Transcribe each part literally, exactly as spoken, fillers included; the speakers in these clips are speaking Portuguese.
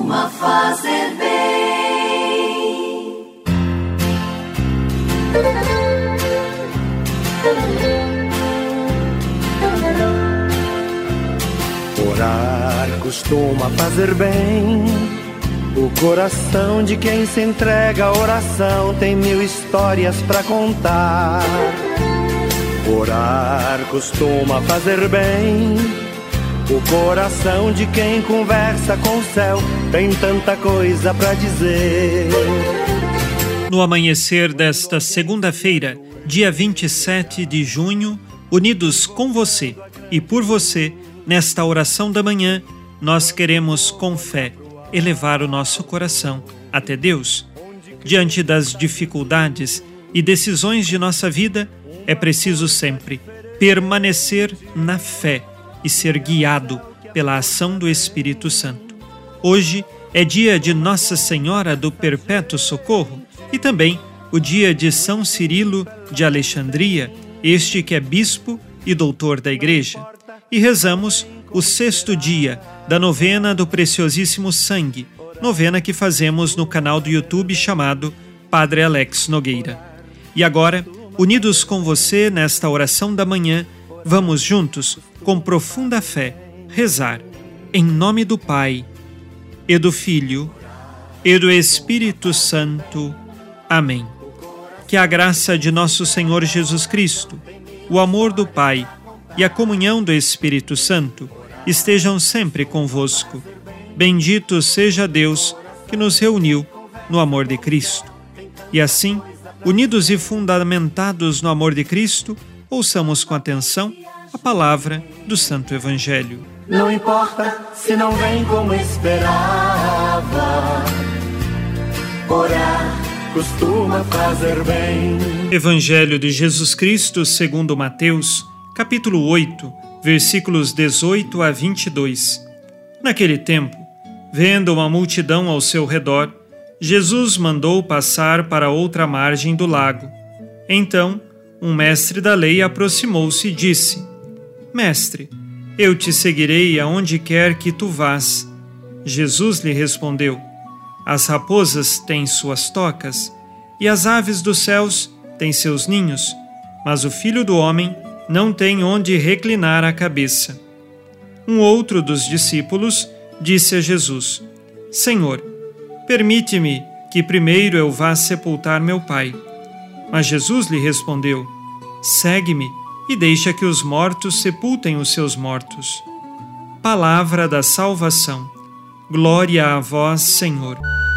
costuma fazer bem. Orar costuma fazer bem. O coração de quem se entrega à oração tem mil histórias pra contar. Orar costuma fazer bem. O coração de quem conversa com o céu tem tanta coisa pra dizer. No amanhecer desta segunda-feira, dia vinte e sete de junho, unidos com você e por você, nesta oração da manhã, nós queremos com fé elevar o nosso coração até Deus. Diante das dificuldades e decisões de nossa vida, é preciso sempre permanecer na fé e ser guiado pela ação do Espírito Santo. Hoje é dia de Nossa Senhora do Perpétuo Socorro e também o dia de São Cirilo de Alexandria, este que é bispo e doutor da Igreja. E rezamos o sexto dia da novena do Preciosíssimo Sangue, novena que fazemos no canal do YouTube chamado Padre Alex Nogueira. E agora, unidos com você nesta oração da manhã, vamos juntos, com profunda fé, rezar em nome do Pai, e do Filho, e do Espírito Santo. Amém. Que a graça de nosso Senhor Jesus Cristo, o amor do Pai e a comunhão do Espírito Santo estejam sempre convosco. Bendito seja Deus que nos reuniu no amor de Cristo. E assim, unidos e fundamentados no amor de Cristo, ouçamos com atenção a palavra do Santo Evangelho. Não importa se não vem como esperava, orar costuma fazer bem. Evangelho de Jesus Cristo segundo Mateus, capítulo oito, versículos dezoito a vinte e dois. Naquele tempo, vendo uma multidão ao seu redor, Jesus mandou passar para outra margem do lago. Então, um mestre da lei aproximou-se e disse: Mestre, eu te seguirei aonde quer que tu vás. Jesus lhe respondeu: As raposas têm suas tocas, e as aves dos céus têm seus ninhos, mas o Filho do Homem não tem onde reclinar a cabeça. Um outro dos discípulos disse a Jesus: Senhor, permite-me que primeiro eu vá sepultar meu pai. Mas Jesus lhe respondeu: Segue-me e deixa que os mortos sepultem os seus mortos. Palavra da salvação. Glória a vós, Senhor.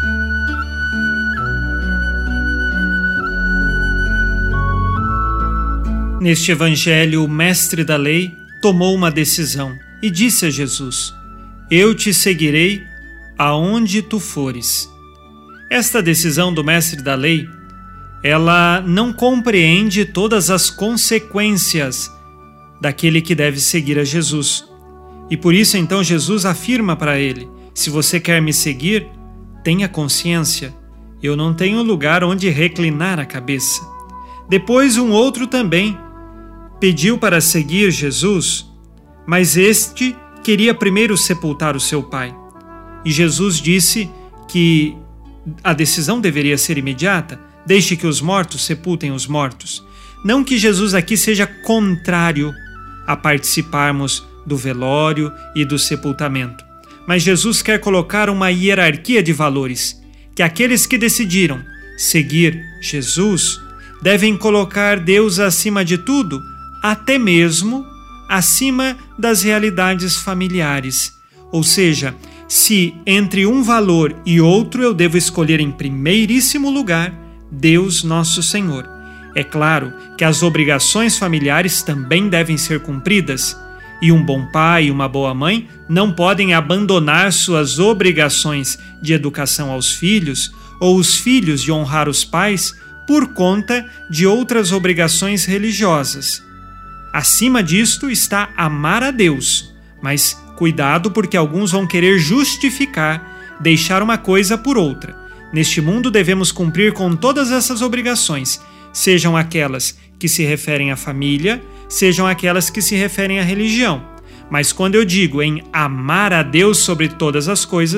Neste evangelho, o mestre da lei tomou uma decisão e disse a Jesus: Eu te seguirei aonde tu fores. Esta decisão do mestre da lei, ela não compreende todas as consequências daquele que deve seguir a Jesus. E por isso, então, Jesus afirma para ele: se você quer me seguir, tenha consciência, eu não tenho lugar onde reclinar a cabeça. Depois, um outro também pediu para seguir Jesus, mas este queria primeiro sepultar o seu pai. E Jesus disse que a decisão deveria ser imediata, deixe que os mortos sepultem os mortos. Não que Jesus aqui seja contrário a participarmos do velório e do sepultamento, mas Jesus quer colocar uma hierarquia de valores, que aqueles que decidiram seguir Jesus devem colocar Deus acima de tudo, até mesmo acima das realidades familiares. Ou seja, se entre um valor e outro eu devo escolher em primeiríssimo lugar Deus nosso Senhor. É claro que as obrigações familiares também devem ser cumpridas, e um bom pai e uma boa mãe não podem abandonar suas obrigações de educação aos filhos, ou os filhos de honrar os pais por conta de outras obrigações religiosas. Acima disto está amar a Deus, mas cuidado, porque alguns vão querer justificar, deixar uma coisa por outra. Neste mundo devemos cumprir com todas essas obrigações, sejam aquelas que se referem à família, sejam aquelas que se referem à religião. Mas quando eu digo em amar a Deus sobre todas as coisas,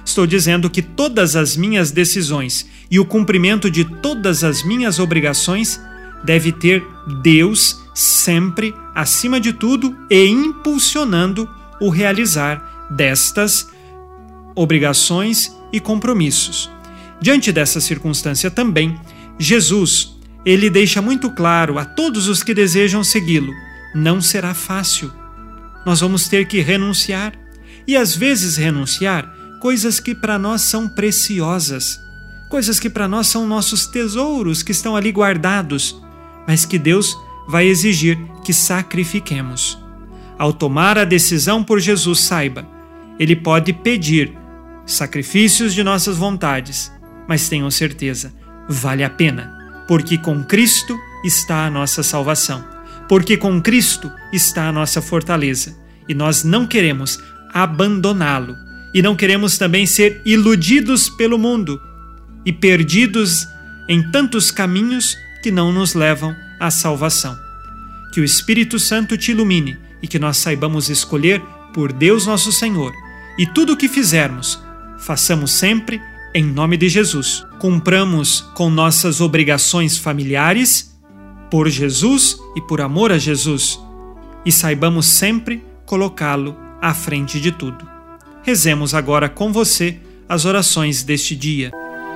Estou dizendo que todas as minhas decisões e o cumprimento de todas as minhas obrigações deve ter Deus sempre acima de tudo e impulsionando o realizar destas obrigações e compromissos. Diante dessa circunstância também, Jesus, ele deixa muito claro a todos os que desejam segui-lo, não será fácil. Nós vamos ter que renunciar, e às vezes renunciar coisas que para nós são preciosas, coisas que para nós são nossos tesouros que estão ali guardados, mas que Deus vai exigir que sacrifiquemos. Ao tomar a decisão por Jesus, saiba, Ele pode pedir sacrifícios de nossas vontades, mas tenham certeza, vale a pena, porque com Cristo está a nossa salvação, porque com Cristo está a nossa fortaleza, e nós não queremos abandoná-lo, e não queremos também ser iludidos pelo mundo e perdidos em tantos caminhos que não nos levam à salvação. Que o Espírito Santo te ilumine e que nós saibamos escolher por Deus nosso Senhor, e tudo o que fizermos, façamos sempre em nome de Jesus. Cumpramos com nossas obrigações familiares por Jesus e por amor a Jesus, e saibamos sempre colocá-lo à frente de tudo. Rezemos agora com você as orações deste dia.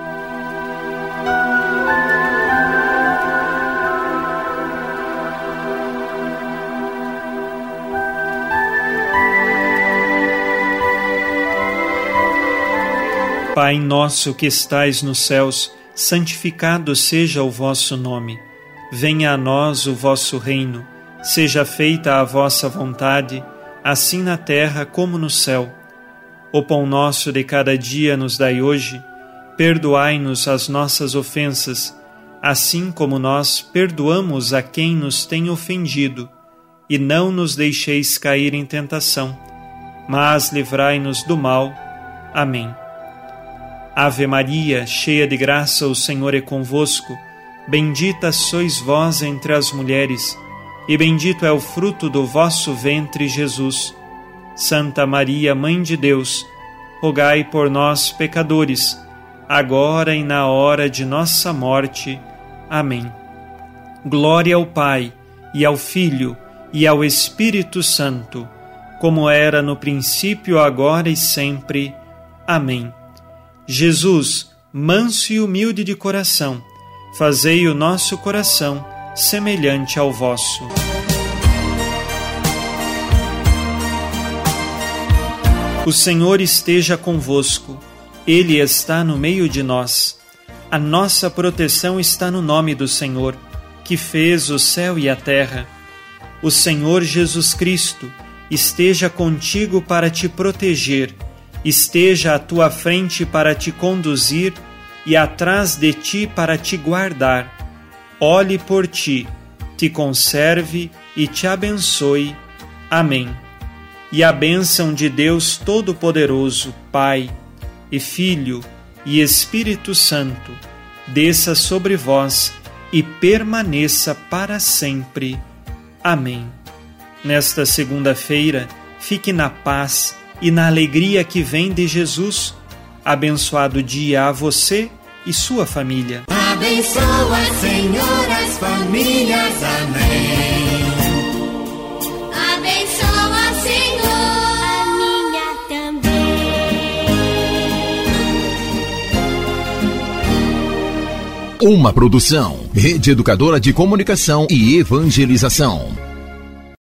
Pai nosso que estais nos céus, santificado seja o vosso nome. Venha a nós o vosso reino. Seja feita a vossa vontade, assim na terra como no céu. O pão nosso de cada dia nos dai hoje. Perdoai-nos as nossas ofensas, assim como nós perdoamos a quem nos tem ofendido. E não nos deixeis cair em tentação, mas livrai-nos do mal. Amém. Ave Maria, cheia de graça, o Senhor é convosco. Bendita sois vós entre as mulheres, e bendito é o fruto do vosso ventre, Jesus. Santa Maria, Mãe de Deus, rogai por nós, pecadores, agora e na hora de nossa morte. Amém. Glória ao Pai, e ao Filho, e ao Espírito Santo, como era no princípio, agora e sempre. Amém. Jesus, manso e humilde de coração, fazei o nosso coração semelhante ao vosso. O Senhor esteja convosco, Ele está no meio de nós. A nossa proteção está no nome do Senhor, que fez o céu e a terra. O Senhor Jesus Cristo esteja contigo para te proteger, esteja à tua frente para te conduzir e atrás de ti para te guardar. Olhe por ti, te conserve e te abençoe. Amém. E a bênção de Deus Todo-Poderoso, Pai e Filho e Espírito Santo, desça sobre vós e permaneça para sempre. Amém. Nesta segunda-feira, fique na paz e na alegria que vem de Jesus. Abençoado dia a você e sua família. Abençoa, Senhor, as famílias. Amém. Abençoa, Senhor, a minha também. Uma produção, Rede Educadora de Comunicação e Evangelização.